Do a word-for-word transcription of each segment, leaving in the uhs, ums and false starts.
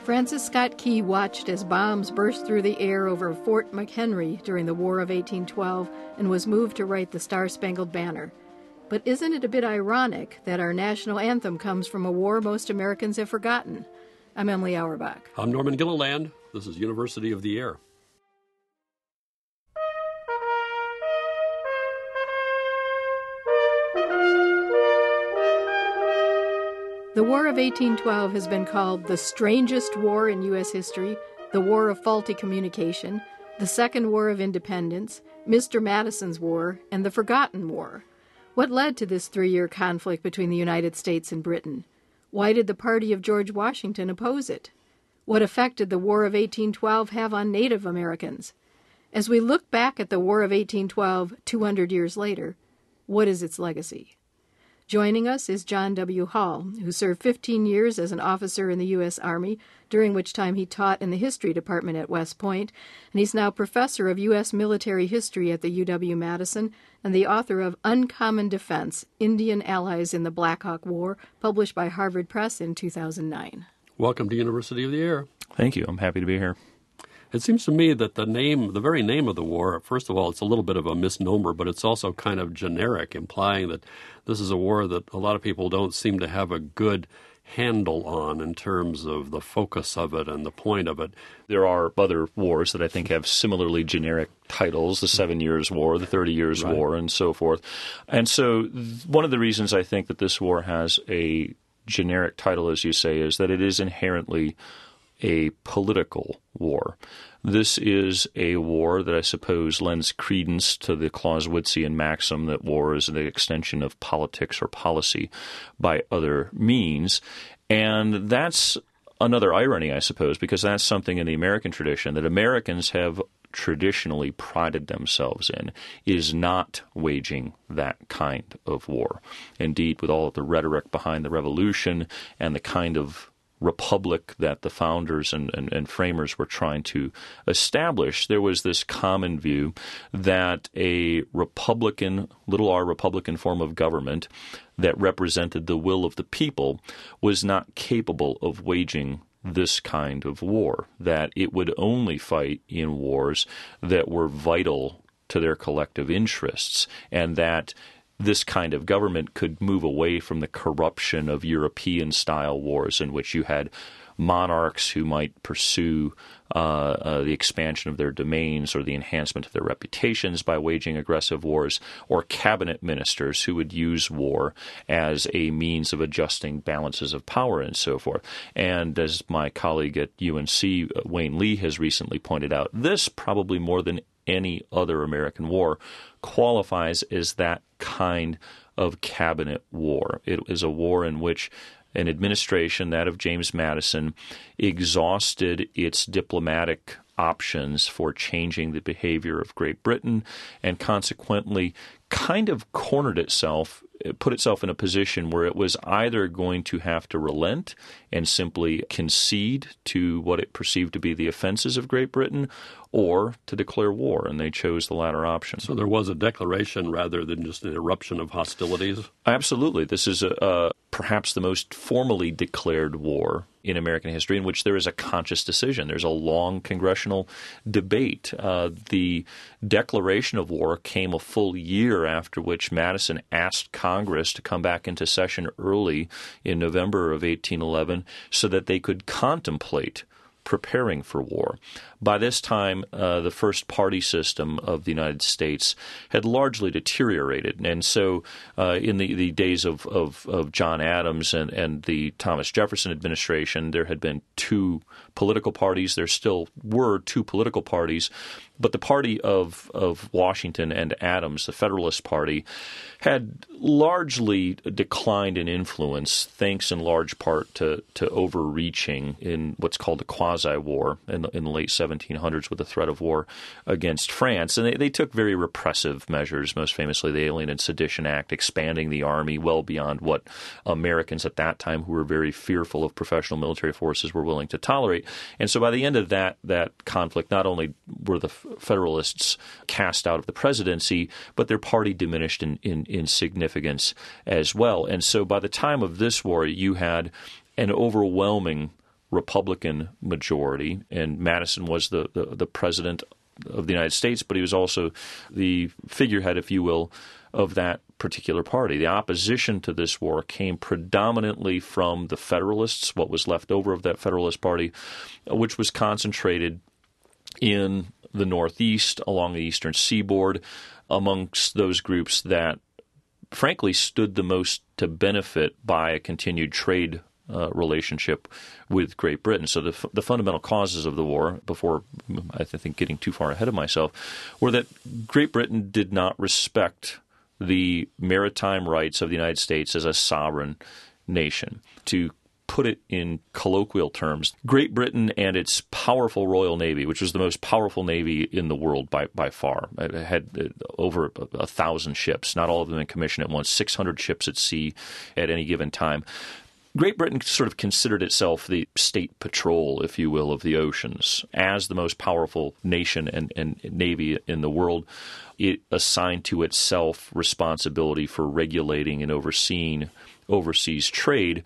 Francis Scott Key watched as bombs burst through the air over Fort McHenry during the War of eighteen twelve and was moved to write the Star-Spangled Banner. But isn't it a bit ironic that our national anthem comes from a war most Americans have forgotten? I'm Emily Auerbach. I'm Norman Gilliland. This is University of the Air. The War of eighteen twelve has been called the strangest war in U S history, the War of Faulty Communication, the Second War of Independence, Mister Madison's War, and the Forgotten War. What led to this three-year conflict between the United States and Britain? Why did the party of George Washington oppose it? What effect did the War of eighteen twelve have on Native Americans? As we look back at the War of eighteen twelve two hundred years later, what is its legacy? Joining us is John W. Hall, who served fifteen years as an officer in the U S. Army, during which time he taught in the History Department at West Point, and he's now professor of U S military history at the U W-Madison and the author of Uncommon Defense, Indian Allies in the Black Hawk War, published by Harvard Press in two thousand nine. Welcome to University of the Air. Thank you. I'm happy to be here. It seems to me that the name, the very name of the war, first of all, it's a little bit of a misnomer, but it's also kind of generic, implying that this is a war that a lot of people don't seem to have a good handle on in terms of the focus of it and the point of it. There are other wars that I think have similarly generic titles, the Seven Years' War, the Thirty Years' Right. War, and so forth. And so one of the reasons I think that this war has a generic title, as you say, is that it is inherently a political war. This is a war that I suppose lends credence to the Clausewitzian maxim that war is the extension of politics or policy by other means. And that's another irony, I suppose, because that's something in the American tradition that Americans have traditionally prided themselves in, is not waging that kind of war. Indeed, with all of the rhetoric behind the revolution and the kind of republic that the founders and, and, and framers were trying to establish, there was this common view that a Republican, little r Republican form of government that represented the will of the people was not capable of waging this kind of war, that it would only fight in wars that were vital to their collective interests, and that this kind of government could move away from the corruption of European-style wars in which you had monarchs who might pursue uh, uh, the expansion of their domains or the enhancement of their reputations by waging aggressive wars, or cabinet ministers who would use war as a means of adjusting balances of power and so forth. And as my colleague at U N C, Wayne Lee, has recently pointed out, this probably more than any other American war qualifies as that kind of cabinet war. It is a war in which an administration, that of James Madison, exhausted its diplomatic options for changing the behavior of Great Britain and consequently kind of cornered itself, put itself in a position where it was either going to have to relent and simply concede to what it perceived to be the offenses of Great Britain, or to declare war, and they chose the latter option. So there was a declaration rather than just an eruption of hostilities? Absolutely. This is a, uh, perhaps the most formally declared war in American history in which there is a conscious decision. There's a long congressional debate. Uh, the declaration of war came a full year after which Madison asked Congress to come back into session early in November of eighteen eleven so that they could contemplate preparing for war. By this time, uh, the first party system of the United States had largely deteriorated. And so uh, in the, the days of, of, of John Adams and, and the Thomas Jefferson administration, there had been two political parties. There still were two political parties. But the party of, of Washington and Adams, the Federalist Party, had largely declined in influence, thanks in large part to, to overreaching in what's called a quasi-war in the, in the late seventeen hundreds with the threat of war against France. And they, they took very repressive measures, most famously the Alien and Sedition Act, expanding the Army well beyond what Americans at that time, who were very fearful of professional military forces, were willing to tolerate. And so by the end of that, that conflict, not only were the Federalists cast out of the presidency, but their party diminished in, in, in significance as well. And so by the time of this war, you had an overwhelming Republican majority, and Madison was the, the, the president of the United States, but he was also the figurehead, if you will, of that particular party. The opposition to this war came predominantly from the Federalists, what was left over of that Federalist Party, which was concentrated in the Northeast, along the eastern seaboard, amongst those groups that, frankly, stood the most to benefit by a continued trade uh, relationship with Great Britain. So the, the fundamental causes of the war, before I think getting too far ahead of myself, were that Great Britain did not respect the maritime rights of the United States as a sovereign nation. To put it in colloquial terms, Great Britain and its powerful Royal Navy, which was the most powerful navy in the world by, by far, it had over a, a thousand ships, not all of them in commission at once, six hundred ships at sea at any given time. Great Britain sort of considered itself the state patrol, if you will, of the oceans. As the most powerful nation and, and navy in the world, it assigned to itself responsibility for regulating and overseeing overseas trade.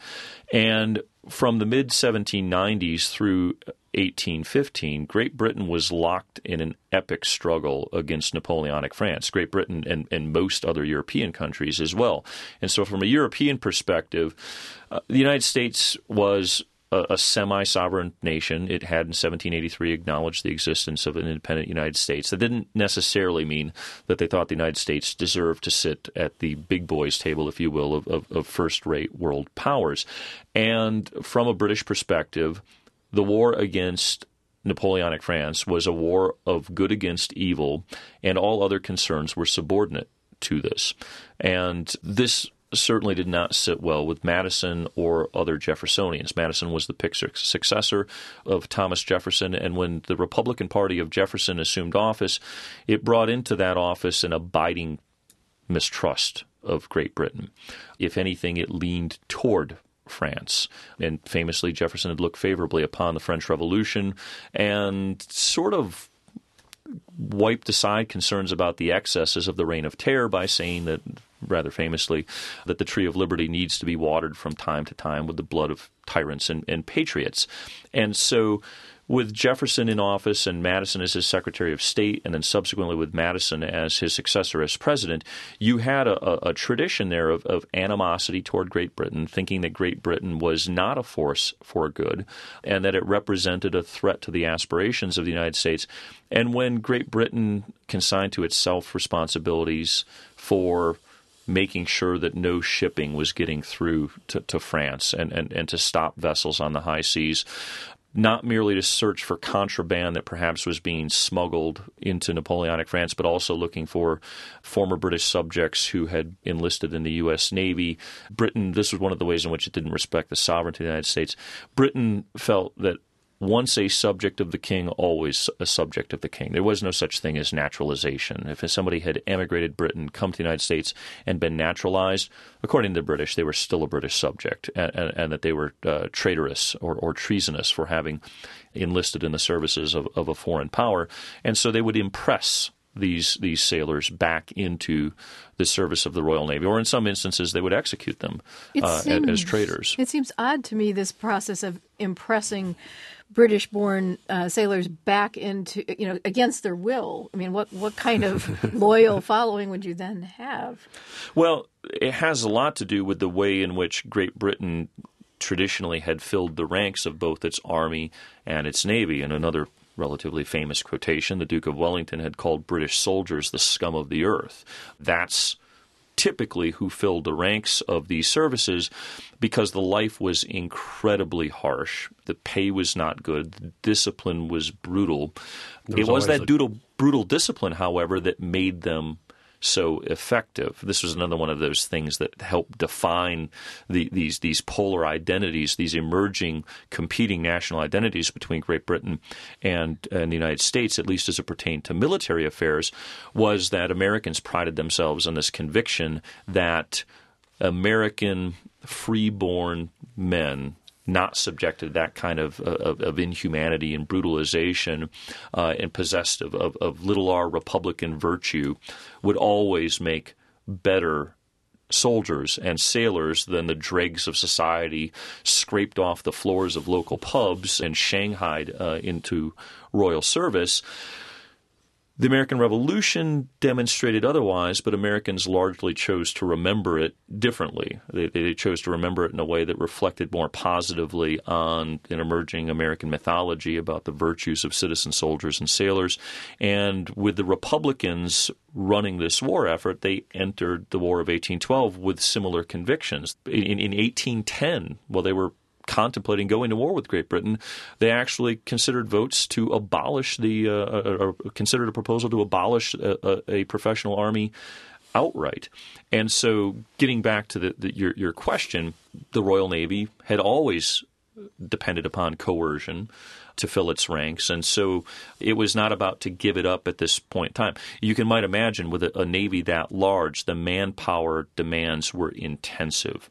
And from the mid seventeen nineties through eighteen fifteen, Great Britain was locked in an epic struggle against Napoleonic France, Great Britain and, and most other European countries as well. And so from a European perspective, uh, the United States was a, a semi-sovereign nation. It had in seventeen eighty-three acknowledged the existence of an independent United States. That didn't necessarily mean that they thought the United States deserved to sit at the big boys table, if you will, of, of, of first-rate world powers. And from a British perspective, the war against Napoleonic France was a war of good against evil, and all other concerns were subordinate to this. And this certainly did not sit well with Madison or other Jeffersonians. Madison was the picked successor of Thomas Jefferson, and when the Republican Party of Jefferson assumed office, it brought into that office an abiding mistrust of Great Britain. If anything, it leaned toward France. And famously, Jefferson had looked favorably upon the French Revolution and sort of wiped aside concerns about the excesses of the Reign of Terror by saying that, rather famously, that the Tree of Liberty needs to be watered from time to time with the blood of tyrants and, and patriots. And so with Jefferson in office and Madison as his Secretary of State, and then subsequently with Madison as his successor as president, you had a, a, a tradition there of, of animosity toward Great Britain, thinking that Great Britain was not a force for good and that it represented a threat to the aspirations of the United States. And when Great Britain consigned to itself responsibilities for making sure that no shipping was getting through to, to France and, and, and to stop vessels on the high seas, not merely to search for contraband that perhaps was being smuggled into Napoleonic France, but also looking for former British subjects who had enlisted in the U S Navy. Britain, this was one of the ways in which it didn't respect the sovereignty of the United States. Britain felt that once a subject of the king, always a subject of the king. There was no such thing as naturalization. If somebody had emigrated Britain, come to the United States, and been naturalized, according to the British, they were still a British subject, and, and, and that they were uh, traitorous or, or treasonous for having enlisted in the services of, of a foreign power. And so they would impress these these sailors back into the service of the Royal Navy, or in some instances they would execute them uh, seems, as traitors. It seems odd to me, this process of impressing British-born uh, sailors back into, you know, against their will. I mean, what, what kind of loyal following would you then have? Well, it has a lot to do with the way in which Great Britain traditionally had filled the ranks of both its army and its navy. And another relatively famous quotation, the Duke of Wellington had called British soldiers the scum of the earth. That's typically who filled the ranks of these services, because the life was incredibly harsh. The pay was not good. The discipline was brutal. It was that a... brutal, brutal discipline, however, that made them so effective. This was another one of those things that helped define the, these these polar identities, these emerging competing national identities between Great Britain and, and the United States, at least as it pertained to military affairs, was that Americans prided themselves on this conviction that American freeborn men, not subjected to that kind of, of, of inhumanity and brutalization, uh, and possessed of, of, of little r Republican virtue, would always make better soldiers and sailors than the dregs of society scraped off the floors of local pubs and shanghaied uh, into royal service. The American Revolution demonstrated otherwise, but Americans largely chose to remember it differently. They, they chose to remember it in a way that reflected more positively on an emerging American mythology about the virtues of citizen soldiers and sailors. And with the Republicans running this war effort, they entered the War of eighteen twelve with similar convictions. In, in eighteen ten, while they were contemplating going to war with Great Britain, they actually considered votes to abolish the, uh, or considered a proposal to abolish a, a, a professional army outright. And so getting back to the, the, your, your question, the Royal Navy had always depended upon coercion to fill its ranks, and so it was not about to give it up at this point in time. You can might imagine with a, a Navy that large, the manpower demands were intensive,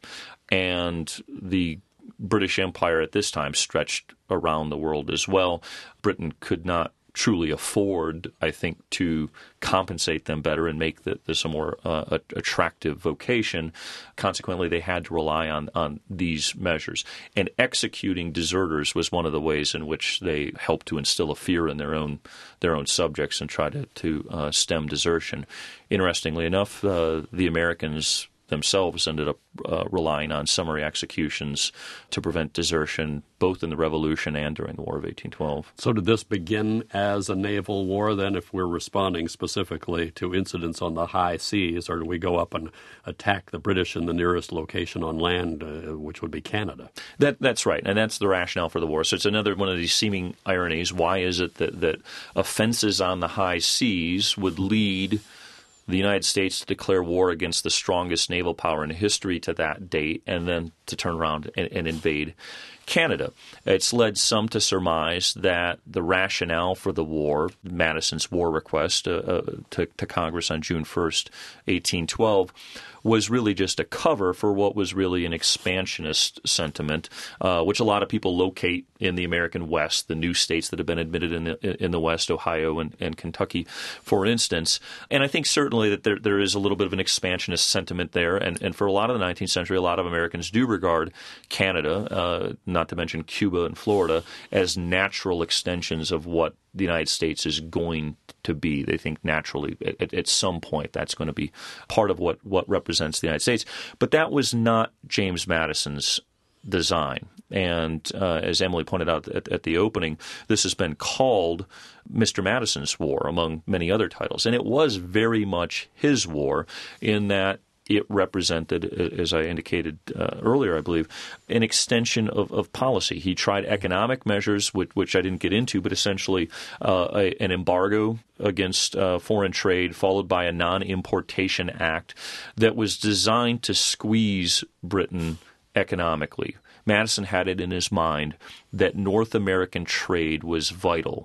and the British Empire at this time stretched around the world as well. Britain could not truly afford, I think, to compensate them better and make the, this a more uh, attractive vocation. Consequently, they had to rely on, on these measures. And executing deserters was one of the ways in which they helped to instill a fear in their own their own subjects and try to, to uh, stem desertion. Interestingly enough, uh, the Americans themselves ended up uh, relying on summary executions to prevent desertion, both in the Revolution and during the War of eighteen twelve. So did this begin as a naval war then, if we're responding specifically to incidents on the high seas, or do we go up and attack the British in the nearest location on land, uh, which would be Canada? That, that's right, and that's the rationale for the war. So it's another one of these seeming ironies. Why is it that, that offenses on the high seas would lead the United States to declare war against the strongest naval power in history to that date, and then to turn around and, and invade Canada? It's led some to surmise that the rationale for the war, Madison's war request uh, uh, to, to Congress on June first, eighteen twelve, was really just a cover for what was really an expansionist sentiment, uh, which a lot of people locate in the American West, the new states that have been admitted in the, in the West, Ohio and, and Kentucky, for instance. And I think certainly that there, there is a little bit of an expansionist sentiment there. And, and for a lot of the nineteenth century, a lot of Americans do regard Canada, uh, not to mention Cuba and Florida, as natural extensions of what the United States is going to be. They think naturally at, at some point that's going to be part of what, what represents the United States. But that was not James Madison's design. And uh, as Emily pointed out at, at the opening, this has been called Mister Madison's War, among many other titles. And it was very much his war in that it represented, as I indicated uh, earlier, I believe, an extension of, of policy. He tried economic measures, which, which I didn't get into, but essentially uh, a, an embargo against uh, foreign trade, followed by a non-importation act that was designed to squeeze Britain economically. Madison had it in his mind that North American trade was vital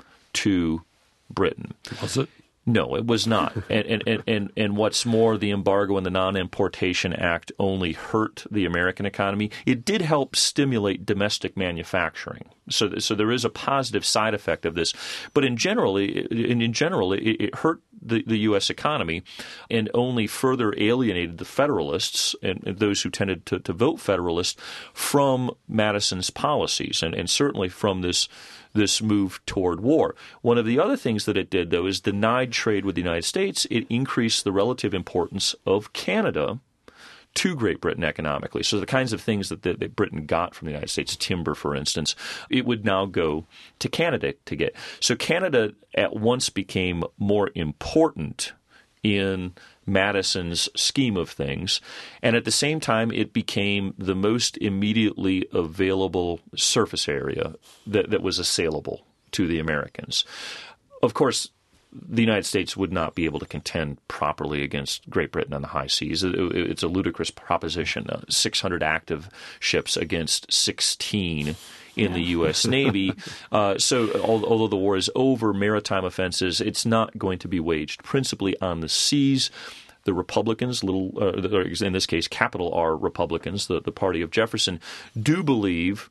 to Britain. Was it? No, it was not. And, and, and, and what's more, the embargo and the Non-Importation Act only hurt the American economy. It did help stimulate domestic manufacturing. So, so there is a positive side effect of this. But in general, in, in general, it, it hurt the, the U S economy and only further alienated the Federalists and, and those who tended to, to vote Federalist from Madison's policies and, and certainly from this this move toward war. One of the other things that it did, though, is denied trade with the United States. It increased the relative importance of Canada to Great Britain economically. So the kinds of things that, that, that Britain got from the United States, timber, for instance, it would now go to Canada to get. So Canada at once became more important in Madison's scheme of things, and at the same time it became the most immediately available surface area that, that was assailable to the Americans. Of course, the United States would not be able to contend properly against Great Britain on the high seas. It, it, it's a ludicrous proposition, uh, six hundred active ships against sixteen in the U S Navy. Uh, so although the war is over, maritime offenses, it's not going to be waged principally on the seas. The Republicans, little uh, in this case, capital R Republicans, the, the party of Jefferson, do believe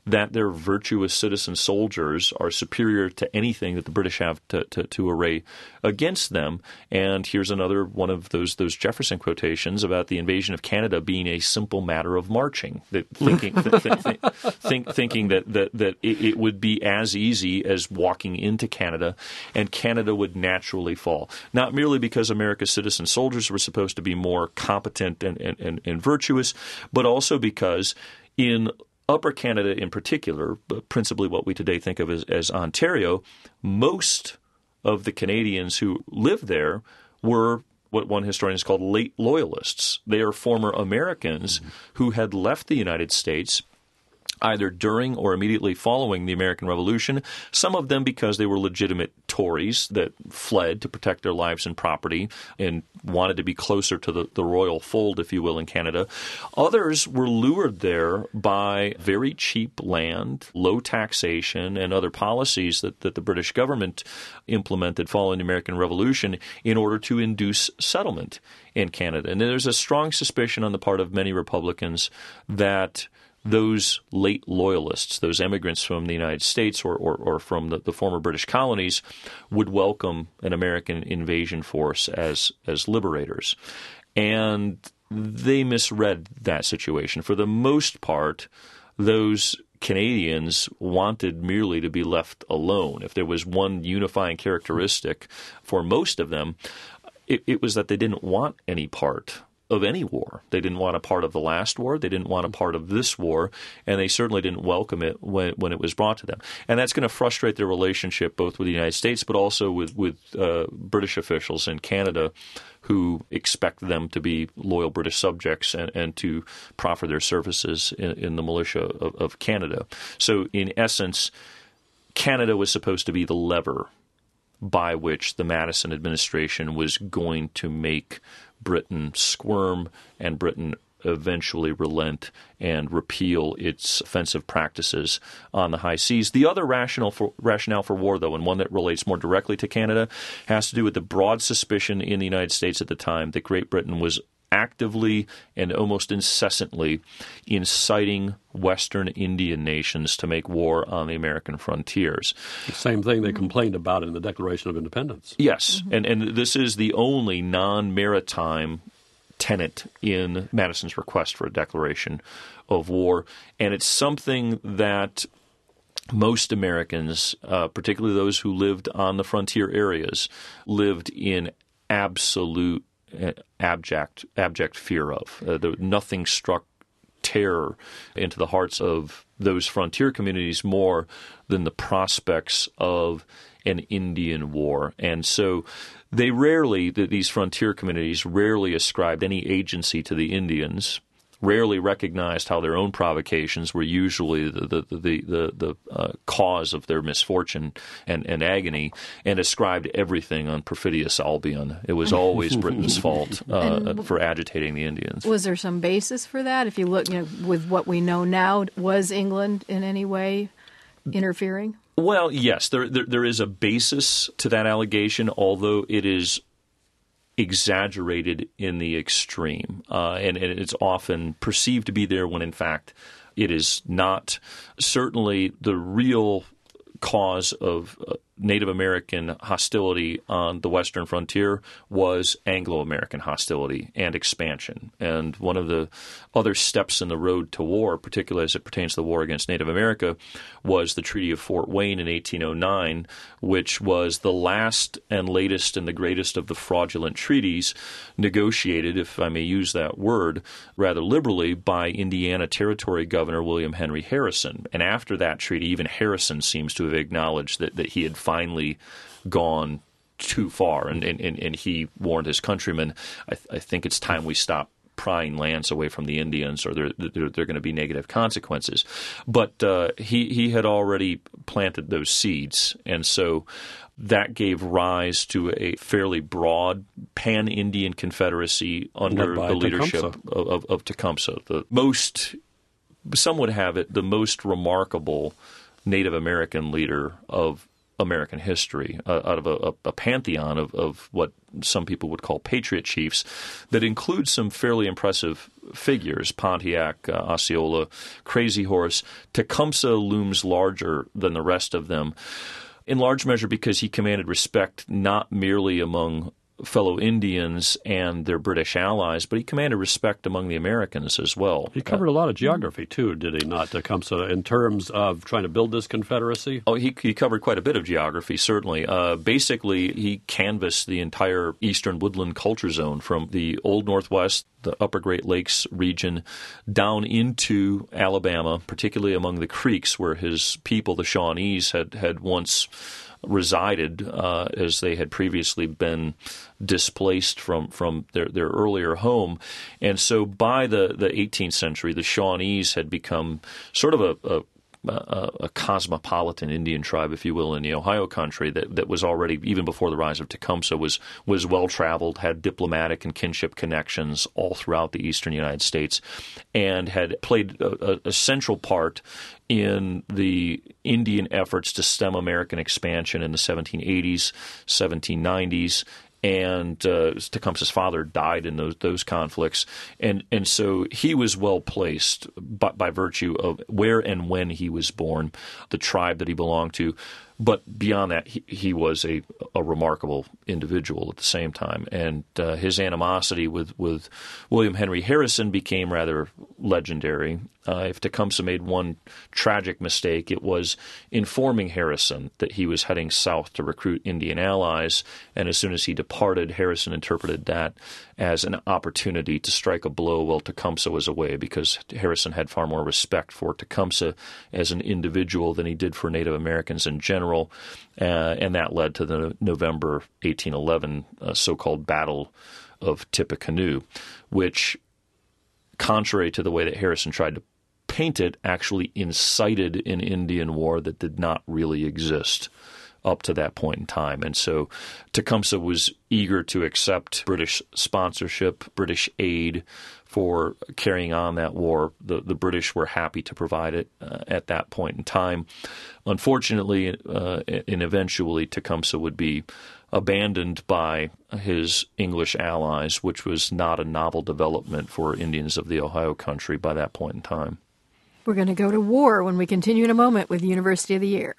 that their virtuous citizen soldiers are superior to anything that the British have to, to, to array against them. And here's another one of those those Jefferson quotations about the invasion of Canada being a simple matter of marching, that thinking th- th- th- think, thinking that that, that it, it would be as easy as walking into Canada, and Canada would naturally fall. Not merely because America's citizen soldiers were supposed to be more competent and, and, and, and virtuous, but also because in Upper Canada in particular, but principally what we today think of as, as Ontario, most of the Canadians who lived there were what one historian has called late loyalists. They are former Americans mm-hmm. who had left the United States either during or immediately following the American Revolution, some of them because they were legitimate Tories that fled to protect their lives and property and wanted to be closer to the, the royal fold, if you will, in Canada. Others were lured there by very cheap land, low taxation, and other policies that, that the British government implemented following the American Revolution in order to induce settlement in Canada. And there's a strong suspicion on the part of many Republicans that those late loyalists, those immigrants from the United States or, or, or from the, the former British colonies, would welcome an American invasion force as as liberators. And they misread that situation. For the most part, those Canadians wanted merely to be left alone. If there was one unifying characteristic for most of them, it, it was that they didn't want any part of any war. They didn't want a part of the last war. They didn't want a part of this war, and they certainly didn't welcome it when, when it was brought to them. And that's going to frustrate their relationship both with the United States but also with, with uh, British officials in Canada who expect them to be loyal British subjects and, and to proffer their services in, in the militia of, of Canada. So in essence, Canada was supposed to be the lever by which the Madison administration was going to make Britain squirm and Britain eventually relent and repeal its offensive practices on the high seas. The other rationale for, rationale for war, though, and one that relates more directly to Canada, has to do with the broad suspicion in the United States at the time that Great Britain was actively and almost incessantly inciting Western Indian nations to make war on the American frontiers. The same thing they complained about in the Declaration of Independence. Yes, mm-hmm. and, and this is the only non-maritime tenet in Madison's request for a declaration of war, and it's something that most Americans, uh, particularly those who lived on the frontier areas, lived in absolute abject abject fear of. Uh, the, nothing struck terror into the hearts of those frontier communities more than the prospects of an Indian war. And so they rarely, these frontier communities rarely ascribed any agency to the Indians, rarely recognized how their own provocations were usually the the the the, the uh, cause of their misfortune and, and agony, and ascribed everything on perfidious Albion. It was always Britain's fault uh, for agitating the Indians. Was there some basis for that? If you look, you know, with what we know now, was England in any way interfering? Well, yes, there there, there is a basis to that allegation, although it is exaggerated in the extreme, uh, and, and it's often perceived to be there when, in fact, it is not. Certainly, the real cause of uh, Native American hostility on the western frontier was Anglo-American hostility and expansion. And one of the other steps in the road to war, particularly as it pertains to the war against Native America, was the Treaty of Fort Wayne in eighteen oh nine, which was the last and latest and the greatest of the fraudulent treaties negotiated, if I may use that word, rather liberally by Indiana Territory Governor William Henry Harrison. And after that treaty, even Harrison seems to have acknowledged that, that he had finally gone too far, and, and, and he warned his countrymen, I, th- I think it's time we stop prying lands away from the Indians, or there there are going to be negative consequences. But uh, he, he had already planted those seeds, and so that gave rise to a fairly broad pan-Indian confederacy under the leadership of, of, of Tecumseh. The most, some would have it, the most remarkable Native American leader of American history, uh, out of a, a pantheon of, of what some people would call patriot chiefs that includes some fairly impressive figures, Pontiac, uh, Osceola, Crazy Horse, Tecumseh looms larger than the rest of them, in large measure because he commanded respect not merely among fellow Indians and their British allies, but he commanded respect among the Americans as well. He covered a lot of geography, too, did he not, Tecumseh, in terms of trying to build this confederacy? Oh, he, he covered quite a bit of geography, certainly. Uh, basically, he canvassed the entire eastern woodland culture zone from the Old Northwest, the Upper Great Lakes region, down into Alabama, particularly among the Creeks, where his people, the Shawnees, had, had once resided uh, as they had previously been displaced from, from their, their earlier home. And so by the, the eighteenth century, the Shawnees had become sort of a, a A, a cosmopolitan Indian tribe, if you will, in the Ohio country that, that was already, even before the rise of Tecumseh, was was well-traveled, had diplomatic and kinship connections all throughout the eastern United States, and had played a, a central part in the Indian efforts to stem American expansion in the seventeen eighties, seventeen nineties, and uh, Tecumseh's father died in those those conflicts, and and so he was well placed by, by virtue of where and when he was born, the tribe that he belonged to. But beyond that, he, he was a, a remarkable individual at the same time, and uh, his animosity with, with William Henry Harrison became rather legendary. Uh, if Tecumseh made one tragic mistake, it was informing Harrison that he was heading south to recruit Indian allies, and as soon as he departed, Harrison interpreted that as an opportunity to strike a blow while Tecumseh was away, because Harrison had far more respect for Tecumseh as an individual than he did for Native Americans in general. Uh, and that led to the November eighteen eleven uh, so-called Battle of Tippecanoe, which, contrary to the way that Harrison tried to paint it, actually incited an Indian war that did not really exist up to that point in time. And so Tecumseh was eager to accept British sponsorship, British aid for carrying on that war. The, the British were happy to provide it uh, at that point in time. Unfortunately, uh, and eventually Tecumseh would be abandoned by his English allies, which was not a novel development for Indians of the Ohio country by that point in time. We're going to go to war when we continue in a moment with University of the Year.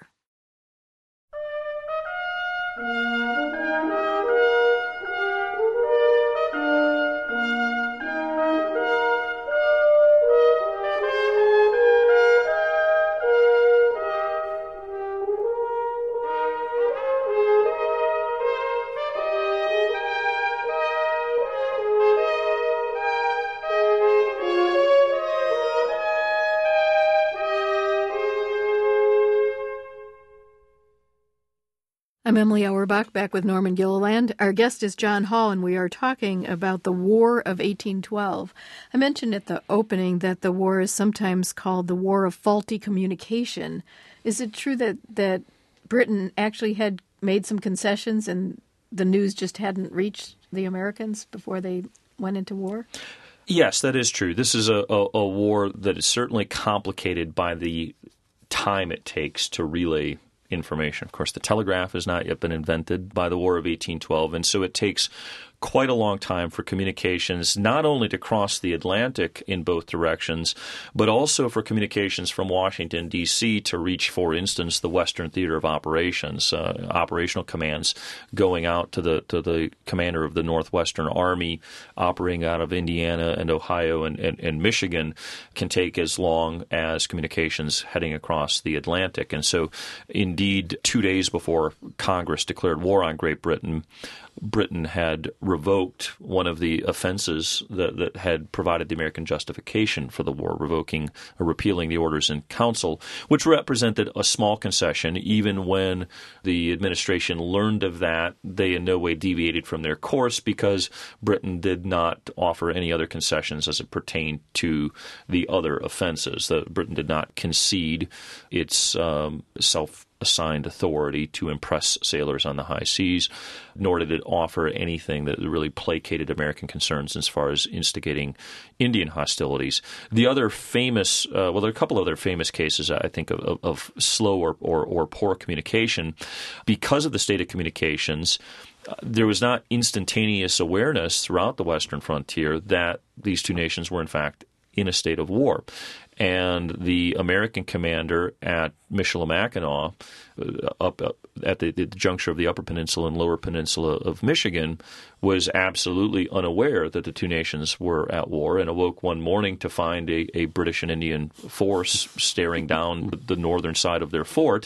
I'm Emily Auerbach, back with Norman Gilliland. Our guest is John Hall, and we are talking about the War of eighteen twelve. I mentioned at the opening that the war is sometimes called the War of Faulty Communication. Is it true that, that Britain actually had made some concessions and the news just hadn't reached the Americans before they went into war? Yes, that is true. This is a, a, a war that is certainly complicated by the time it takes to relay information. Of course, the telegraph has not yet been invented by the War of eighteen twelve, and so it takes quite a long time for communications not only to cross the Atlantic in both directions, but also for communications from Washington, D C to reach, for instance, the Western Theater of Operations. Uh, operational commands going out to the to the commander of the Northwestern Army operating out of Indiana and Ohio and, and, and Michigan can take as long as communications heading across the Atlantic. And so, indeed, two days before Congress declared war on Great Britain, Britain had revoked one of the offenses that, that had provided the American justification for the war, revoking or repealing the orders in council, which represented a small concession. Even when the administration learned of that, they in no way deviated from their course because Britain did not offer any other concessions as it pertained to the other offenses. The, Britain did not concede its um, self assigned authority to impress sailors on the high seas, nor did it offer anything that really placated American concerns as far as instigating Indian hostilities. The other famous, uh, well, there are a couple other famous cases, I think, of, of, of slow or, or, or poor communication. Because of the state of communications, uh, there was not instantaneous awareness throughout the Western frontier that these two nations were, in fact, in a state of war. And the American commander at Michilimackinac, uh, up, up at the, the juncture of the Upper Peninsula and Lower Peninsula of Michigan, was absolutely unaware that the two nations were at war, and awoke one morning to find a, a British and Indian force staring down the northern side of their fort.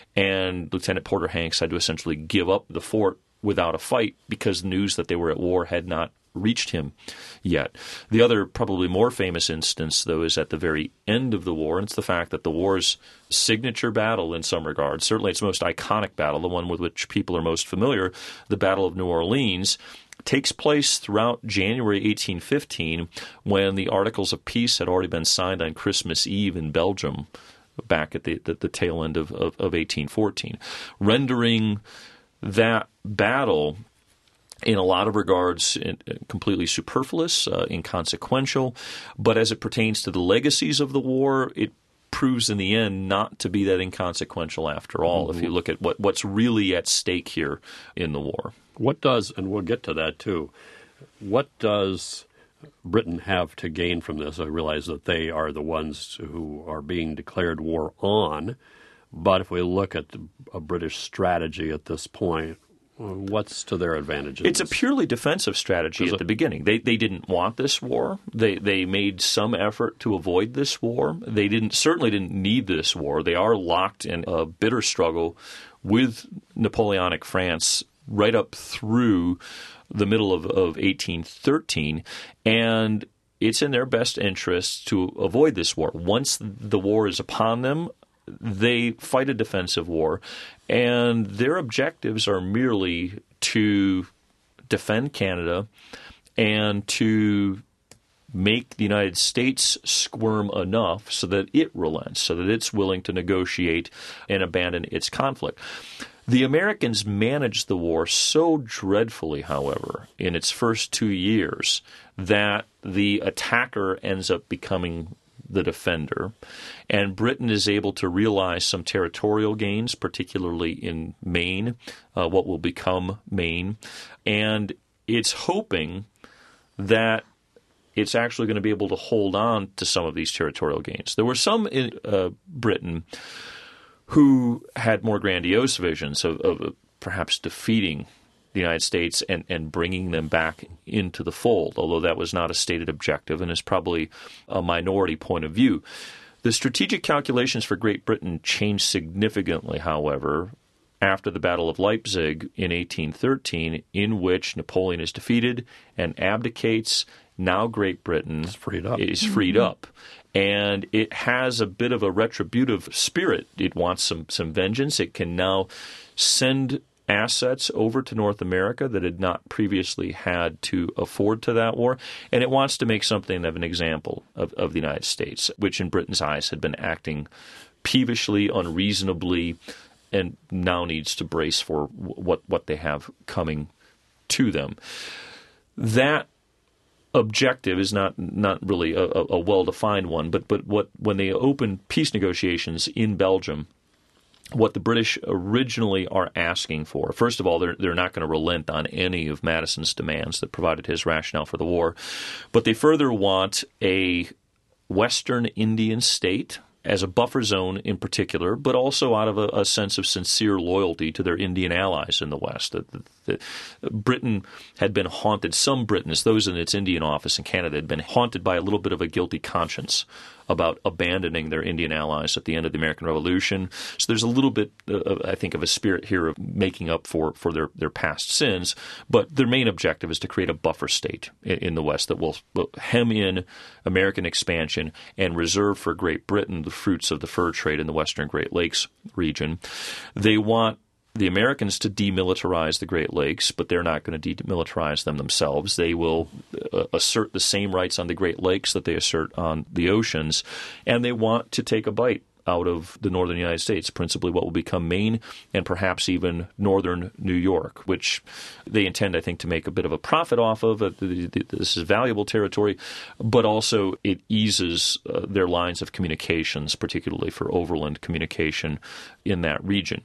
And Lieutenant Porter Hanks had to essentially give up the fort without a fight because news that they were at war had not reached him yet. The other, probably more famous instance, though, is at the very end of the war, and it's the fact that the war's signature battle in some regards, certainly its most iconic battle, the one with which people are most familiar, the Battle of New Orleans, takes place throughout January eighteen fifteen, when the Articles of Peace had already been signed on Christmas Eve in Belgium, back at the, the, the tail end of, of, of eighteen fourteen, rendering that battle in a lot of regards completely superfluous, uh, inconsequential, but as it pertains to the legacies of the war, it proves in the end not to be that inconsequential after all, mm-hmm. if you look at what, what's really at stake here in the war. What does, and we'll get to that too, what does Britain have to gain from this? I realize that they are the ones who are being declared war on, but if we look at a British strategy at this point, what's to their advantage? It's a purely defensive strategy at the beginning. They they didn't want this war. They they made some effort to avoid this war. They didn't certainly didn't need this war. They are locked in a bitter struggle with Napoleonic France right up through the middle of, of eighteen thirteen, and it's in their best interest to avoid this war. Once the war is upon them, they fight a defensive war, and their objectives are merely to defend Canada and to make the United States squirm enough so that it relents, so that it's willing to negotiate and abandon its conflict. The Americans managed the war so dreadfully, however, in its first two years that the attacker ends up becoming the defender, and Britain is able to realize some territorial gains, particularly in Maine, uh, what will become Maine, and it's hoping that it's actually going to be able to hold on to some of these territorial gains. There were some in uh, Britain who had more grandiose visions of, of perhaps defeating the United States and, and bringing them back into the fold, although that was not a stated objective and is probably a minority point of view. The strategic calculations for Great Britain changed significantly, however, after the Battle of Leipzig in eighteen thirteen, in which Napoleon is defeated and abdicates. Now Great Britain it's freed up. is freed mm-hmm. up. And it has a bit of a retributive spirit. It wants some, some vengeance. It can now send assets over to North America that had not previously had to afford to that war, and it wants to make something of an example of, of the United States, which in Britain's eyes had been acting peevishly, unreasonably, and now needs to brace for what, what they have coming to them. That objective is not not really a, a well-defined one, but but what when they open peace negotiations in Belgium, what the British originally are asking for, first of all, they're, they're not going to relent on any of Madison's demands that provided his rationale for the war, but they further want a Western Indian state as a buffer zone in particular, but also out of a, a sense of sincere loyalty to their Indian allies in the West. The, the, the, Britain had been haunted, some Britons, those in its Indian office in Canada, had been haunted by a little bit of a guilty conscience about abandoning their Indian allies at the end of the American Revolution. So there's a little bit, uh, I think, of a spirit here of making up for, for their, their past sins, but their main objective is to create a buffer state in, in the West that will, will hem in American expansion and reserve for Great Britain the fruits of the fur trade in the Western Great Lakes region. They want the Americans to demilitarize the Great Lakes, but they're not going to demilitarize them themselves. They will uh, assert the same rights on the Great Lakes that they assert on the oceans, and they want to take a bite out of the northern United States, principally what will become Maine and perhaps even northern New York, which they intend, I think, to make a bit of a profit off of. This is valuable territory, but also it eases uh, their lines of communications, particularly for overland communication in that region.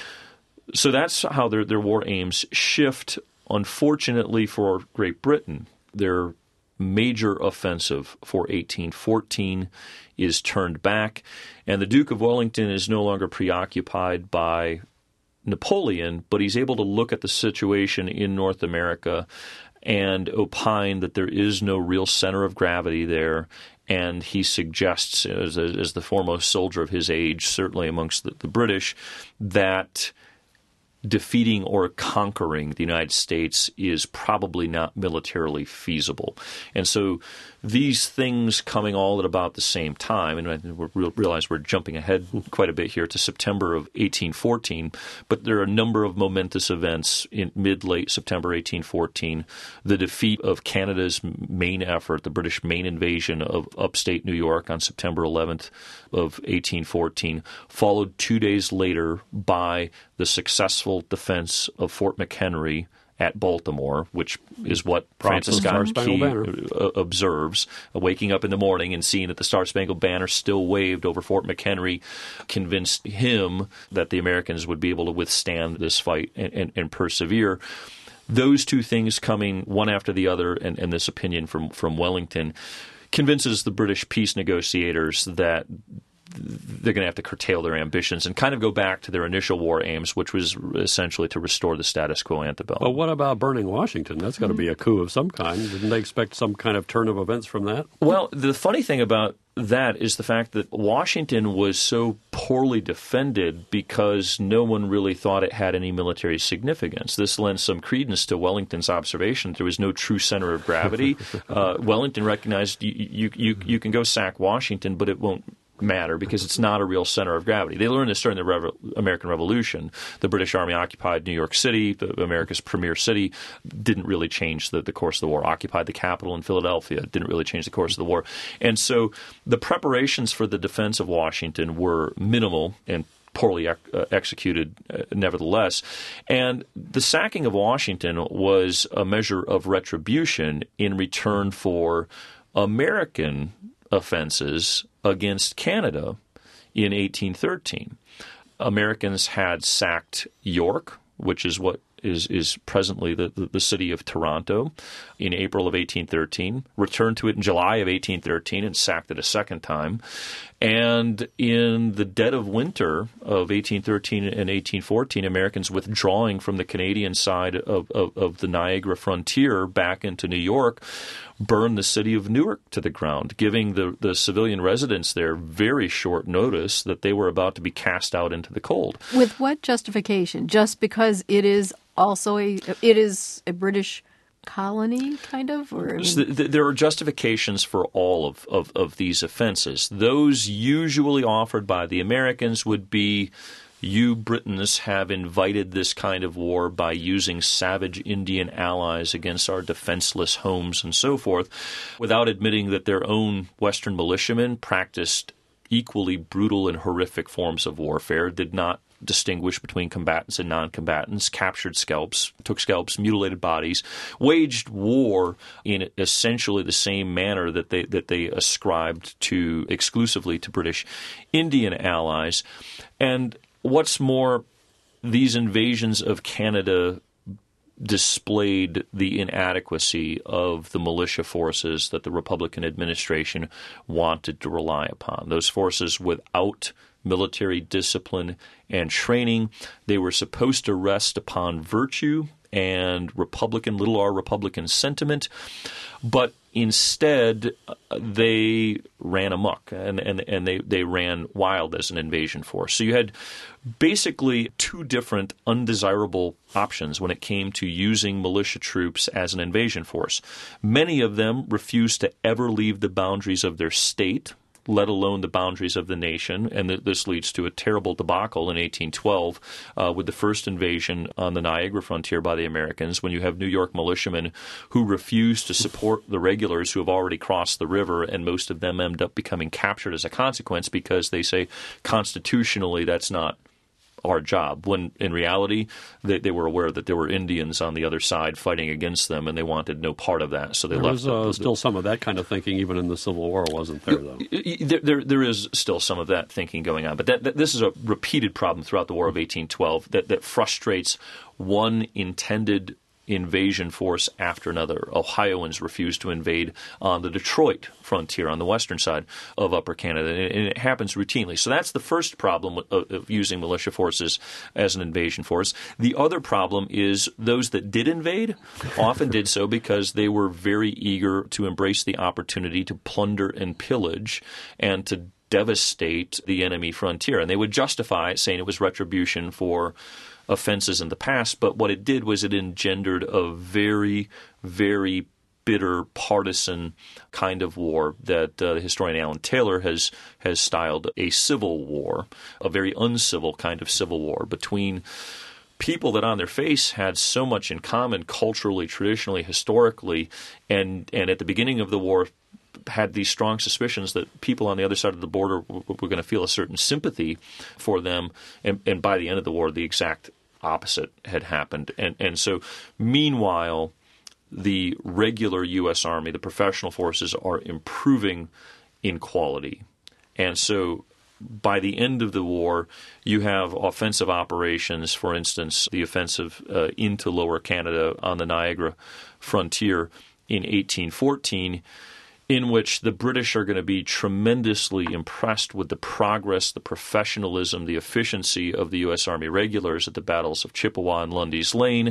So that's how their, their war aims shift. Unfortunately for Great Britain, their major offensive for eighteen fourteen is turned back, and the Duke of Wellington is no longer preoccupied by Napoleon, but he's able to look at the situation in North America and opine that there is no real center of gravity there. And he suggests, as, as the foremost soldier of his age, certainly amongst the, the British, that defeating or conquering the United States is probably not militarily feasible. And so these things coming all at about the same time, and we realize we're jumping ahead quite a bit here to September of eighteen fourteen, but there are a number of momentous events in mid-late September eighteen fourteen. The defeat of Canada's main effort, the British main invasion of upstate New York on September eleventh of eighteen fourteen, followed two days later by the successful defense of Fort McHenry at Baltimore, which is what Francis Scott Key observes, waking up in the morning and seeing that the Star-Spangled Banner still waved over Fort McHenry, convinced him that the Americans would be able to withstand this fight and, and, and persevere. Those two things coming one after the other, and, and this opinion from, from Wellington, convinces the British peace negotiators that they're going to have to curtail their ambitions and kind of go back to their initial war aims, which was essentially to restore the status quo antebellum. Well, what about burning Washington? That's got to be a coup of some kind. Didn't they expect some kind of turn of events from that? Well, the funny thing about that is the fact that Washington was so poorly defended because no one really thought it had any military significance. This lends some credence to Wellington's observation that there was no true center of gravity. uh, Wellington recognized you, you, you, you can go sack Washington, but it won't matter because it's not a real center of gravity. They learned this during the Revo- American Revolution. The British Army occupied New York City, the, America's premier city, didn't really change the, the course of the war. Occupied the capital in Philadelphia, didn't really change the course of the war. And so the preparations for the defense of Washington were minimal and poorly ex- uh, executed uh, nevertheless. And the sacking of Washington was a measure of retribution in return for American offenses against Canada in eighteen thirteen. Americans had sacked York, which is what is is presently the, the, the city of Toronto, in April of eighteen thirteen, returned to it in July of eighteen thirteen and sacked it a second time. And in the dead of winter of eighteen thirteen and eighteen fourteen, Americans withdrawing from the Canadian side of, of, of the Niagara frontier back into New York burned the city of Newark to the ground, giving the, the civilian residents there very short notice that they were about to be cast out into the cold. With what justification? Just because it is also a it is a British colony, kind of? Or, I mean... so th- there are justifications for all of, of, of these offenses. Those usually offered by the Americans would be, you Britons have invited this kind of war by using savage Indian allies against our defenseless homes and so forth, without admitting that their own Western militiamen practiced equally brutal and horrific forms of warfare, did not distinguish between combatants and non-combatants, captured scalps, took scalps, mutilated bodies, waged war in essentially the same manner that they that they ascribed to exclusively to British Indian allies. And what's more, these invasions of Canada displayed the inadequacy of the militia forces that the Republican administration wanted to rely upon. Those forces without military discipline and training, they were supposed to rest upon virtue and Republican, little r Republican sentiment, but instead they ran amok and, and, and they, they ran wild as an invasion force. So you had basically two different undesirable options when it came to using militia troops as an invasion force. Many of them refused to ever leave the boundaries of their state, let alone the boundaries of the nation. And th- this leads to a terrible debacle in eighteen twelve uh, with the first invasion on the Niagara frontier by the Americans, when you have New York militiamen who refuse to support the regulars who have already crossed the river, and most of them end up becoming captured as a consequence because they say constitutionally that's not our job, when in reality they, they were aware that there were Indians on the other side fighting against them, and they wanted no part of that. So they there left. was the, uh, the, still some of that kind of thinking even in the Civil War, wasn't there, though? There, there, there is still some of that thinking going on, but that, that, this is a repeated problem throughout the War of eighteen twelve that, that frustrates one intended invasion force after another. Ohioans refused to invade on the Detroit frontier on the western side of Upper Canada, and it happens routinely. So that's the first problem of, of using militia forces as an invasion force. The other problem is those that did invade often did so because they were very eager to embrace the opportunity to plunder and pillage and to devastate the enemy frontier. And they would justify it, saying it was retribution for offenses in the past, but what it did was it engendered a very, very bitter partisan kind of war that uh, the historian Alan Taylor has has styled a civil war, a very uncivil kind of civil war between people that on their face had so much in common culturally, traditionally, historically, and, and at the beginning of the war had these strong suspicions that people on the other side of the border were, were going to feel a certain sympathy for them, and, and by the end of the war, the exact opposite had happened. And, and so, meanwhile, the regular U S Army, the professional forces, are improving in quality. And so, by the end of the war, you have offensive operations, for instance, the offensive uh, into Lower Canada on the Niagara frontier in eighteen fourteen, in which the British are going to be tremendously impressed with the progress, the professionalism, the efficiency of the U S Army regulars at the battles of Chippewa and Lundy's Lane.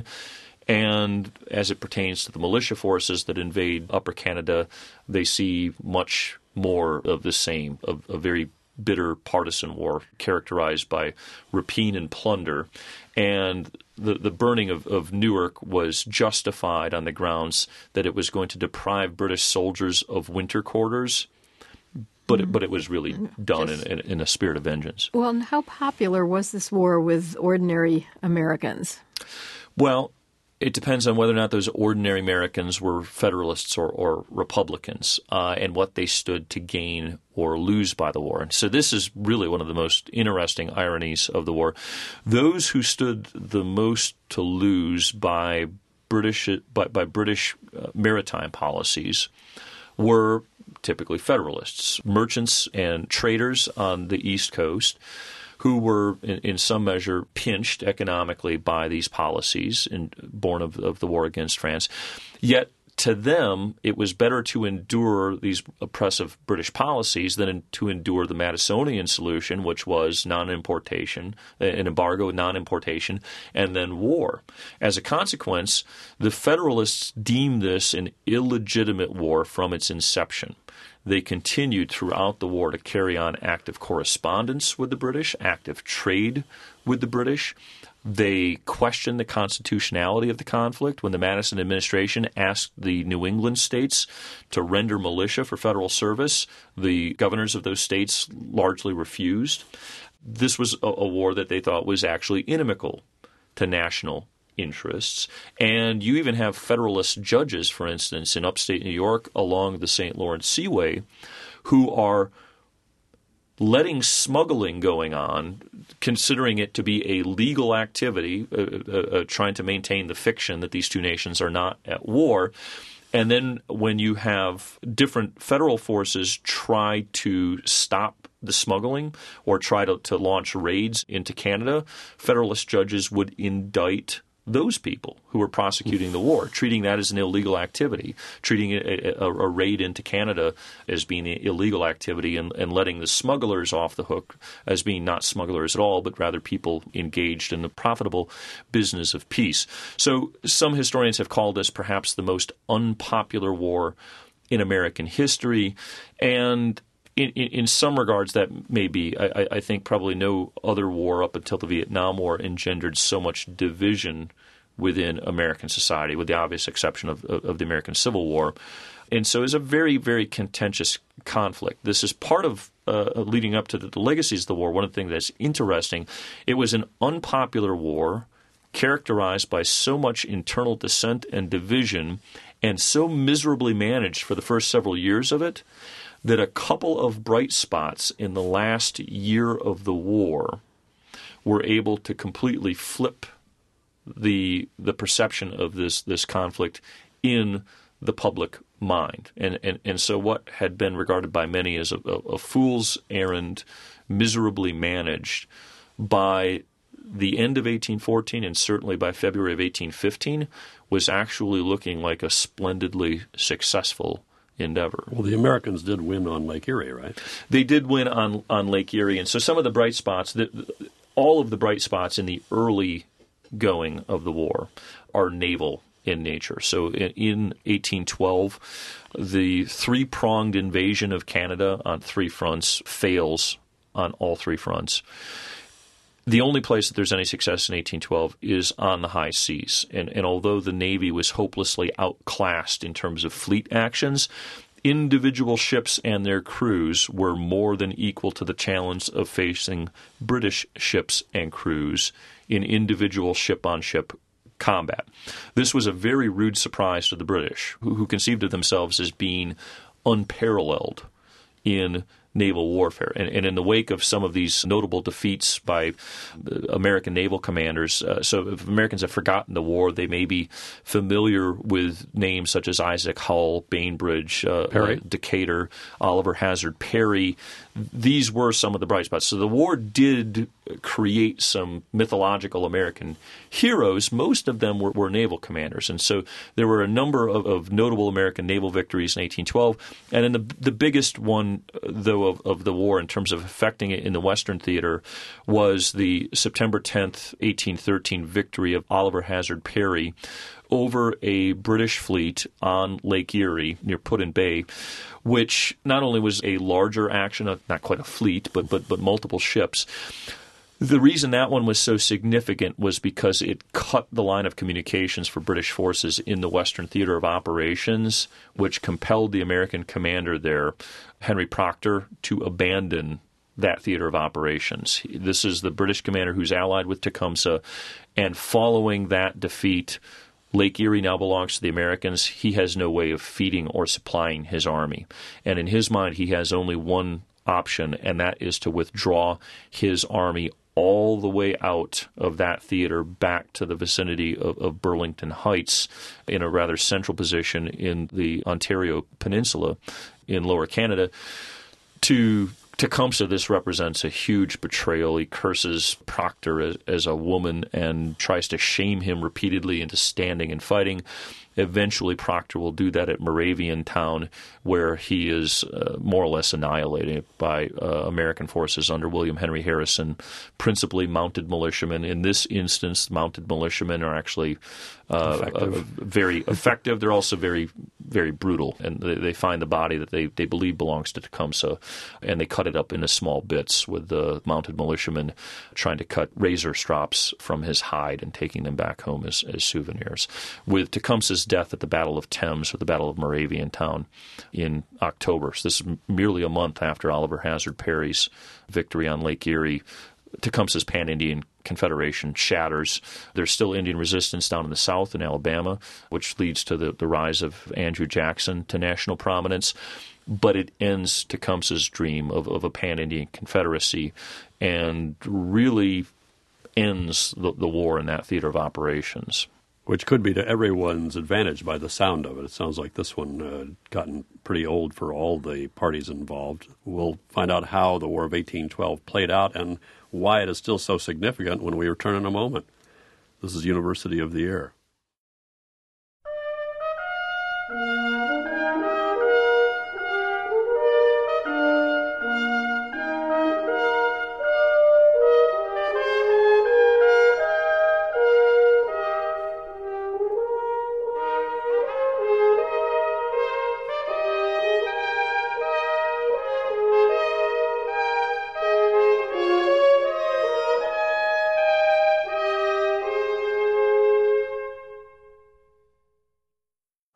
And as it pertains to the militia forces that invade Upper Canada, they see much more of the same, of a very bitter partisan war characterized by rapine and plunder. And the, the burning of, of Newark was justified on the grounds that it was going to deprive British soldiers of winter quarters, but it, but it was really done Just, in, in, in a spirit of vengeance. Well, and how popular was this war with ordinary Americans? Well, it depends on whether or not those ordinary Americans were Federalists or, or Republicans, uh, and what they stood to gain or lose by the war. And so this is really one of the most interesting ironies of the war. Those who stood the most to lose by British by, by British uh, maritime policies were typically Federalists, merchants and traders on the East Coast, who were in, in some measure pinched economically by these policies and born of, of the war against France. Yet to them, it was better to endure these oppressive British policies than to endure the Madisonian solution, which was non-importation, an embargo, non-importation, and then war. As a consequence, the Federalists deemed this an illegitimate war from its inception. They continued throughout the war to carry on active correspondence with the British, active trade with the British. They questioned the constitutionality of the conflict when the Madison administration asked the New England states to render militia for federal service. The governors of those states largely refused. This was a, a war that they thought was actually inimical to national interests. And you even have Federalist judges, for instance, in upstate New York along the Saint Lawrence Seaway, who are letting smuggling going on, considering it to be a legal activity, uh, uh, uh, trying to maintain the fiction that these two nations are not at war. And then when you have different federal forces try to stop the smuggling or try to, to launch raids into Canada, Federalist judges would indict those people who were prosecuting the war, treating that as an illegal activity, treating a, a, a raid into Canada as being an illegal activity, and, and letting the smugglers off the hook as being not smugglers at all, but rather people engaged in the profitable business of peace. So some historians have called this perhaps the most unpopular war in American history, and In, in, in some regards, that may be. I, I think probably no other war up until the Vietnam War engendered so much division within American society, with the obvious exception of, of, of the American Civil War. And so it's a very, very contentious conflict. This is part of, uh, leading up to the, the legacies of the war, one of the things that's interesting, it was an unpopular war characterized by so much internal dissent and division and so miserably managed for the first several years of it that a couple of bright spots in the last year of the war were able to completely flip the the perception of this this conflict in the public mind. And and, and so what had been regarded by many as a, a, a fool's errand, miserably managed, by the end of eighteen fourteen and certainly by February of eighteen fifteen was actually looking like a splendidly successful endeavor. Well, the Americans did win on Lake Erie, right? They did win on, on Lake Erie. And so some of the bright spots, the, all of the bright spots in the early going of the war are naval in nature. So in, in eighteen twelve, the three-pronged invasion of Canada on three fronts fails on all three fronts. The only place that there's any success in eighteen twelve is on the high seas. And, and although the Navy was hopelessly outclassed in terms of fleet actions, individual ships and their crews were more than equal to the challenge of facing British ships and crews in individual ship-on-ship combat. This was a very rude surprise to the British, who, who conceived of themselves as being unparalleled in naval warfare. And, and in the wake of some of these notable defeats by American naval commanders, uh, so if Americans have forgotten the war, they may be familiar with names such as Isaac Hull, Bainbridge, uh, Perry. uh, Decatur, Oliver Hazard Perry. These were some of the bright spots. So the war did create some mythological American heroes. Most of them were, were naval commanders. And so there were a number of, of notable American naval victories in eighteen twelve. And then the, the biggest one, though, of, of the war in terms of affecting it in the Western theater was the September tenth, eighteen thirteen victory of Oliver Hazard Perry over a British fleet on Lake Erie near Put-in Bay, which not only was a larger action, not quite a fleet, but but but multiple ships. The reason that one was so significant was because it cut the line of communications for British forces in the Western Theater of Operations, which compelled the American commander there, Henry Proctor, to abandon that theater of operations. This is the British commander who's allied with Tecumseh, and following that defeat, Lake Erie now belongs to the Americans. He has no way of feeding or supplying his army. And in his mind, he has only one option, and that is to withdraw his army all the way out of that theater back to the vicinity of, of Burlington Heights in a rather central position in the Ontario Peninsula in Lower Canada. To Tecumseh, this represents a huge betrayal. He curses Proctor as, as a woman and tries to shame him repeatedly into standing and fighting. Eventually, Proctor will do that at Moraviantown, where he is uh, more or less annihilated by uh, American forces under William Henry Harrison, principally mounted militiamen. In this instance, mounted militiamen are actually uh, effective. Uh, very effective. They're also very, very brutal, and they, they find the body that they, they believe belongs to Tecumseh, and they cut it up into small bits with the mounted militiamen trying to cut razor strops from his hide and taking them back home as, as souvenirs. With Tecumseh's death at the Battle of Thames, or the Battle of Moraviantown, in October. So this is merely a month after Oliver Hazard Perry's victory on Lake Erie. Tecumseh's Pan-Indian Confederation shatters. There's still Indian resistance down in the South in Alabama, which leads to the, the rise of Andrew Jackson to national prominence. But it ends Tecumseh's dream of, of a Pan-Indian Confederacy and really ends the, the war in that theater of operations. Which could be to everyone's advantage by the sound of it. It sounds like this one uh, gotten pretty old for all the parties involved. We'll find out how the War of eighteen twelve played out and why it is still so significant when we return in a moment. This is University of the Air.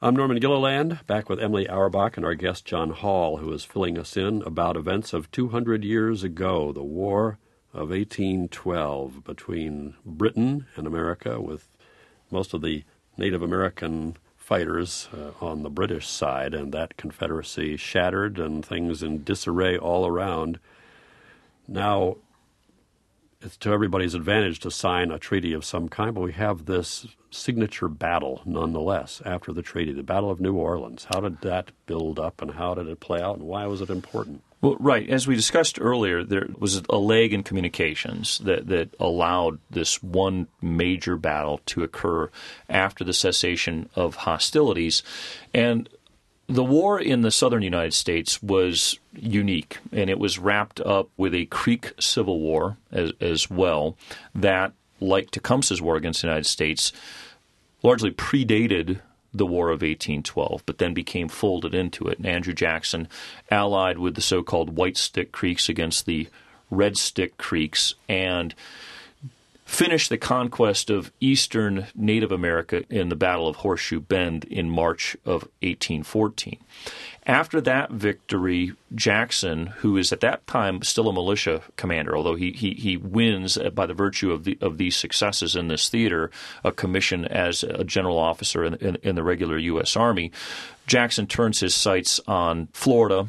I'm Norman Gilliland, back with Emily Auerbach and our guest John Hall, who is filling us in about events of two hundred years ago, the War of eighteen twelve, between Britain and America, with most of the Native American fighters uh, on the British side, and that Confederacy shattered and things in disarray all around. Now, it's to everybody's advantage to sign a treaty of some kind, but we have this signature battle nonetheless after the treaty, the Battle of New Orleans. How did that build up, and how did it play out, and why was it important? Well, right. As we discussed earlier, there was a lag in communications that, that allowed this one major battle to occur after the cessation of hostilities. And the war in the southern United States was unique, and it was wrapped up with a Creek Civil War as, as well that, like Tecumseh's war against the United States, largely predated the War of eighteen twelve, but then became folded into it. And Andrew Jackson allied with the so-called White Stick Creeks against the Red Stick Creeks and finished the conquest of eastern Native America in the Battle of Horseshoe Bend in March of eighteen fourteen. After that victory, Jackson, who is at that time still a militia commander, although he he, he wins by the virtue of the of these successes in this theater, a commission as a general officer in, in, in the regular U S Army, Jackson turns his sights on Florida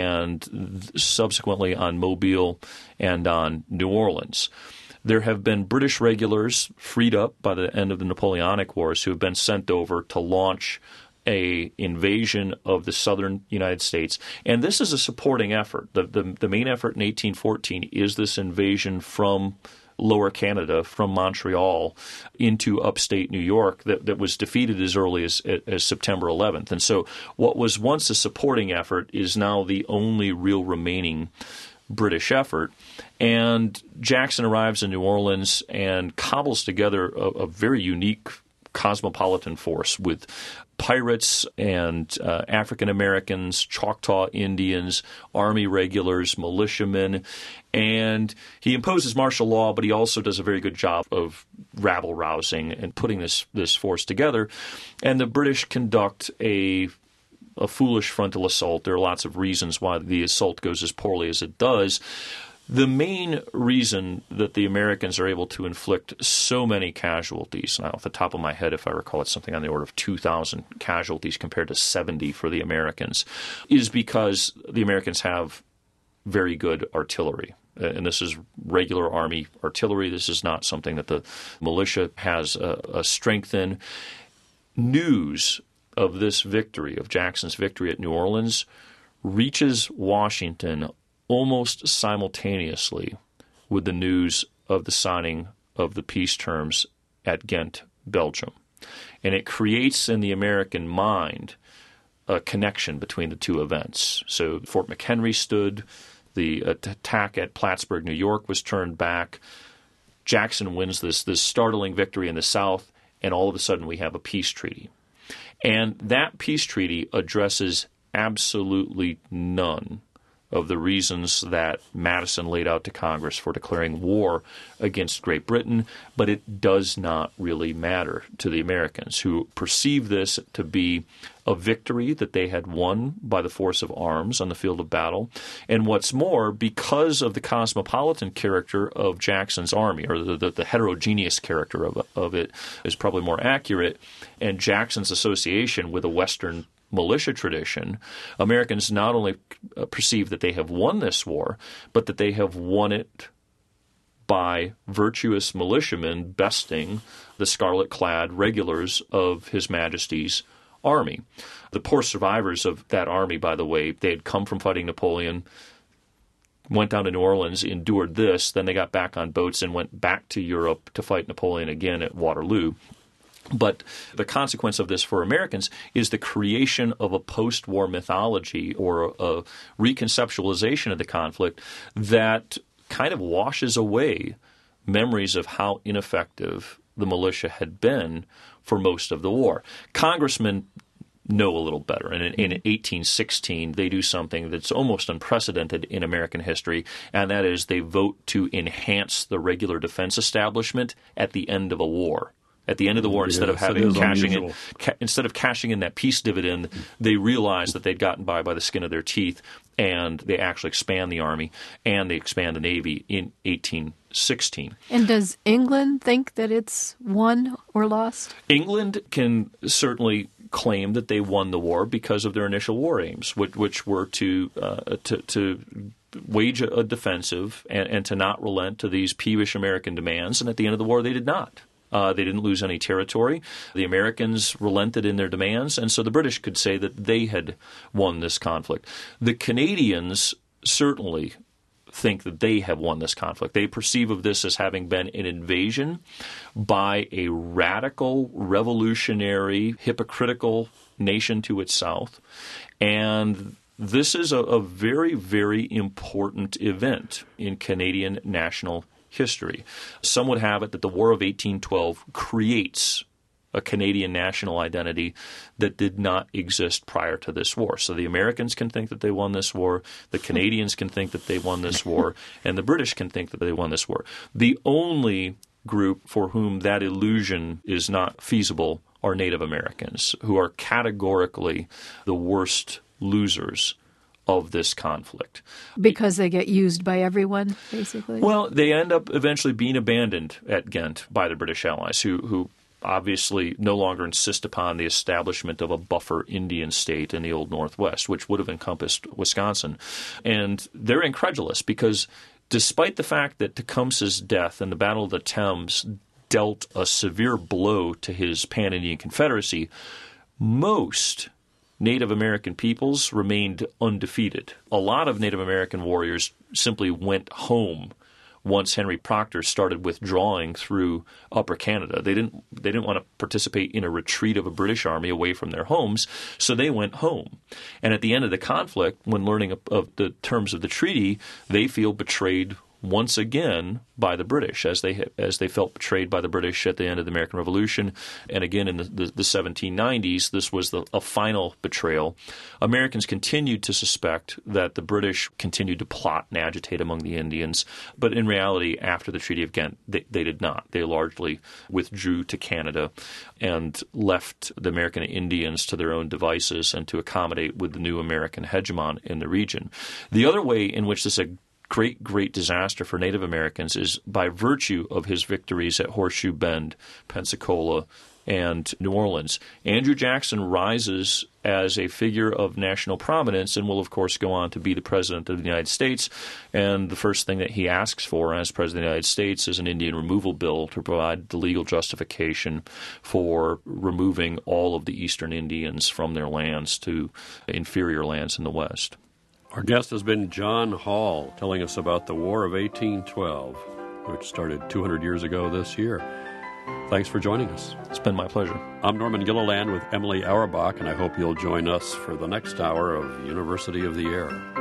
and subsequently on Mobile and on New Orleans. There have been British regulars freed up by the end of the Napoleonic Wars who have been sent over to launch a invasion of the southern United States. And this is a supporting effort. The, the, the main effort in eighteen fourteen is this invasion from Lower Canada, from Montreal into upstate New York that, that was defeated as early as, as September eleventh. And so what was once a supporting effort is now the only real remaining British effort. And Jackson arrives in New Orleans and cobbles together a, a very unique cosmopolitan force with pirates and uh, African Americans, Choctaw Indians, Army regulars, militiamen, and he imposes martial law, but he also does a very good job of rabble rousing and putting this this force together. And the British conduct a a foolish frontal assault. There are lots of reasons why the assault goes as poorly as it does. The main reason that the Americans are able to inflict so many casualties, and off the top of my head, if I recall, it's something on the order of two thousand casualties compared to seventy for the Americans, is because the Americans have very good artillery. And this is regular Army artillery. This is not something that the militia has a, a strength in. News of this victory, of Jackson's victory at New Orleans, reaches Washington almost simultaneously with the news of the signing of the peace terms at Ghent, Belgium. And it creates in the American mind a connection between the two events. So Fort McHenry stood, the attack at Plattsburgh, New York was turned back. Jackson wins this, this startling victory in the South, and all of a sudden we have a peace treaty. And that peace treaty addresses absolutely none of the reasons that Madison laid out to Congress for declaring war against Great Britain, but it does not really matter to the Americans, who perceive this to be a victory that they had won by the force of arms on the field of battle. And what's more, because of the cosmopolitan character of Jackson's army, or the, the, the heterogeneous character of, of it is probably more accurate, and Jackson's association with a Western militia tradition, Americans not only perceive that they have won this war, but that they have won it by virtuous militiamen besting the scarlet-clad regulars of His Majesty's army. The poor survivors of that army, by the way, they had come from fighting Napoleon, went down to New Orleans, endured this, then they got back on boats and went back to Europe to fight Napoleon again at Waterloo. But the consequence of this for Americans is the creation of a post-war mythology or a, a reconceptualization of the conflict that kind of washes away memories of how ineffective the militia had been for most of the war. Congressmen know a little better. And in, in eighteen sixteen, they do something that's almost unprecedented in American history, and that is they vote to enhance the regular defense establishment at the end of a war. At the end of the war, instead Yes, of having cashing in, unusual. ca- instead of cashing in that peace dividend, they realized that they'd gotten by by the skin of their teeth, and they actually expand the Army and they expand the Navy in eighteen sixteen. And does England think that it's won or lost? England can certainly claim that they won the war because of their initial war aims, which, which were to, uh, to to wage a, a defensive and, and to not relent to these peevish American demands. And at the end of the war, they did not. Uh, they didn't lose any territory. The Americans relented in their demands, and so the British could say that they had won this conflict. The Canadians certainly think that they have won this conflict. They perceive of this as having been an invasion by a radical, revolutionary, hypocritical nation to its south, and this is a, a very, very important event in Canadian national history. Some would have it that the War of eighteen twelve creates a Canadian national identity that did not exist prior to this war. So the Americans can think that they won this war, the Canadians can think that they won this war, and the British can think that they won this war. The only group for whom that illusion is not feasible are Native Americans, who are categorically the worst losers of this conflict. Because they get used by everyone, basically? Well, they end up eventually being abandoned at Ghent by the British allies, who, who obviously no longer insist upon the establishment of a buffer Indian state in the Old Northwest, which would have encompassed Wisconsin. And they're incredulous because despite the fact that Tecumseh's death in the Battle of the Thames dealt a severe blow to his Pan-Indian Confederacy, most Native American peoples remained undefeated. A lot of Native American warriors simply went home once Henry Proctor started withdrawing through Upper Canada. They didn't they didn't want to participate in a retreat of a British army away from their homes, so they went home. And at the end of the conflict, when learning of, of the terms of the treaty, they feel betrayed once again by the British, as they as they felt betrayed by the British at the end of the American Revolution. And again in the, the, the seventeen nineties, this was the, a final betrayal. Americans continued to suspect that the British continued to plot and agitate among the Indians, but in reality, after the Treaty of Ghent, they, they did not. They largely withdrew to Canada and left the American Indians to their own devices and to accommodate with the new American hegemon in the region. The other way in which this great, great disaster for Native Americans is by virtue of his victories at Horseshoe Bend, Pensacola, and New Orleans. Andrew Jackson rises as a figure of national prominence and will, of course, go on to be the President of the United States. And the first thing that he asks for as President of the United States is an Indian removal bill to provide the legal justification for removing all of the Eastern Indians from their lands to inferior lands in the West. Our guest has been John Hall, telling us about the War of eighteen twelve, which started two hundred years ago this year. Thanks for joining us. It's been my pleasure. I'm Norman Gilliland with Emily Auerbach, and I hope you'll join us for the next hour of University of the Air.